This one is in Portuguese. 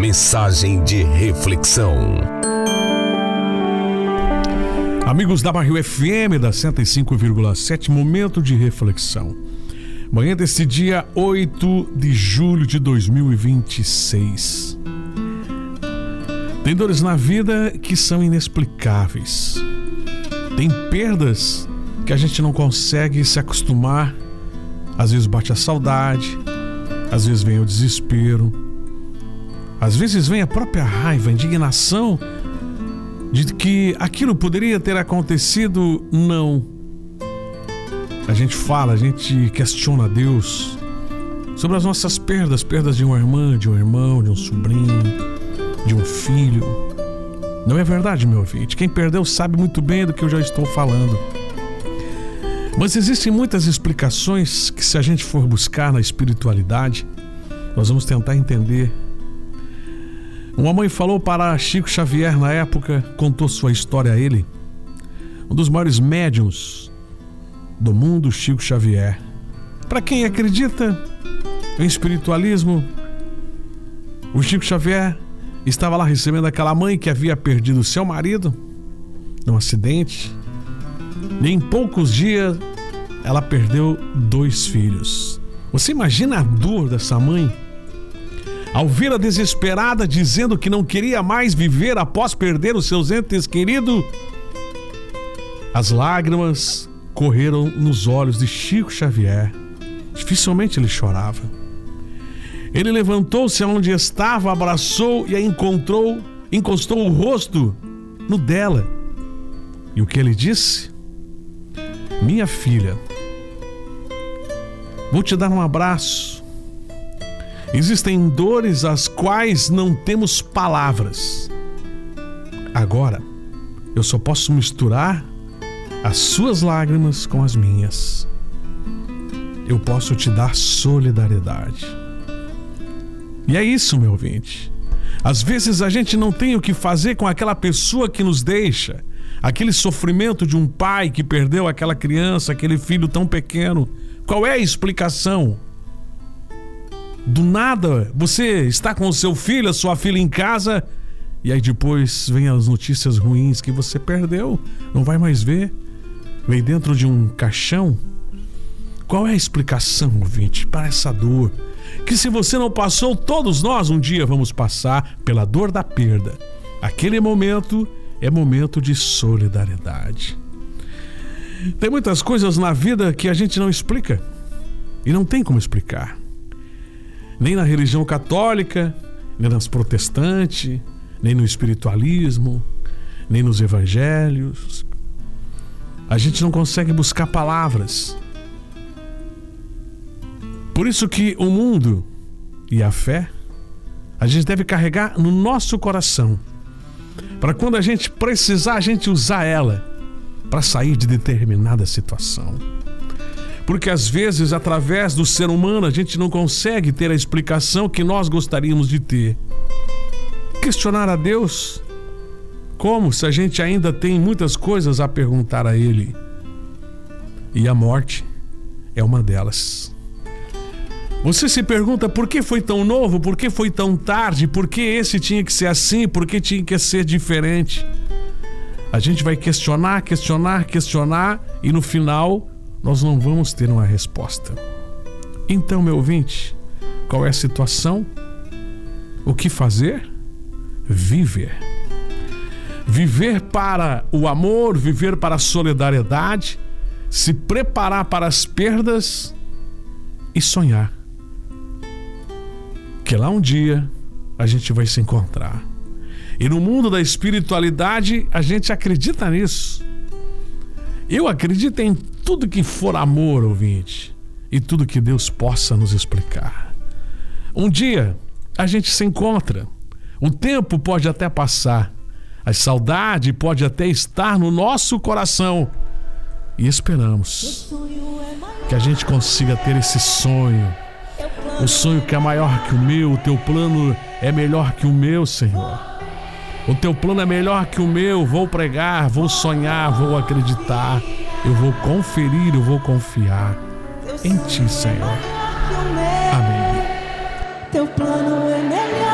Mensagem de reflexão. Amigos da Barril FM da 105,7, momento de reflexão. Manhã deste dia 8 de julho de 2026. Tem dores na vida que são inexplicáveis. Tem perdas que a gente não consegue se acostumar. Às vezes bate a saudade, às vezes vem o desespero, às vezes vem a própria raiva, a indignação de que aquilo poderia ter acontecido. Não. A gente fala, a gente questiona Deus sobre as nossas perdas de uma irmã, de um irmão, de um sobrinho, de um filho. Não é verdade, meu ouvinte? Quem perdeu sabe muito bem do que eu já estou falando. Mas existem muitas explicações que, se a gente for buscar na espiritualidade, nós vamos tentar entender. Uma mãe falou para Chico Xavier na época, contou sua história a ele. Um dos maiores médiuns do mundo, Chico Xavier. Para quem acredita em espiritualismo, o Chico Xavier estava lá recebendo aquela mãe que havia perdido seu marido num acidente. E em poucos dias ela perdeu 2 filhos. Você imagina a dor dessa mãe ao vê-la desesperada dizendo que não queria mais viver após perder os seus entes queridos? As lágrimas correram nos olhos de Chico Xavier. Dificilmente ele chorava. Ele levantou-se onde estava, abraçou e a encostou o rosto no dela. E o que ele disse? Minha filha, vou te dar um abraço. Existem dores às quais não temos palavras. Agora, eu só posso misturar as suas lágrimas com as minhas. Eu posso te dar solidariedade. E é isso, meu ouvinte. Às vezes a gente não tem o que fazer com aquela pessoa que nos deixa. Aquele sofrimento de um pai que perdeu aquela criança, aquele filho tão pequeno. Qual é a explicação? Do nada, você está com o seu filho, a sua filha em casa, e aí depois vem as notícias ruins que você perdeu, não vai mais ver, vem dentro de um caixão. Qual é a explicação, ouvinte, para essa dor? Que se você não passou, todos nós um dia vamos passar pela dor da perda. Aquele momento é momento de solidariedade. Tem muitas coisas na vida que a gente não explica. E não tem como explicar. Nem na religião católica, nem nas protestantes, nem no espiritualismo, nem nos evangelhos. A gente não consegue buscar palavras. Por isso que o mundo e a fé, a gente deve carregar no nosso coração. Para quando a gente precisar, a gente usar ela para sair de determinada situação. Porque às vezes, através do ser humano, a gente não consegue ter a explicação que nós gostaríamos de ter. Questionar a Deus, como se a gente ainda tem muitas coisas a perguntar a Ele. E a morte é uma delas. Você se pergunta por que foi tão novo, por que foi tão tarde, por que esse tinha que ser assim, por que tinha que ser diferente. A gente vai questionar e no final nós não vamos ter uma resposta. Então, meu ouvinte, qual é a situação? O que fazer? Viver. Viver para o amor, viver para a solidariedade, se preparar para as perdas e sonhar. Que lá um dia a gente vai se encontrar. E no mundo da espiritualidade a gente acredita nisso. Eu acredito em tudo que for amor, ouvinte, e tudo que Deus possa nos explicar. Um dia a gente se encontra. O tempo pode até passar. A saudade pode até estar no nosso coração. E esperamos que a gente consiga ter esse sonho. O sonho que é maior que o meu. O teu plano é melhor que o meu, Senhor. O teu plano é melhor que o meu. Vou pregar, vou sonhar, vou acreditar. Eu vou conferir, eu vou confiar em Ti, Senhor. Amém. Teu plano é melhor.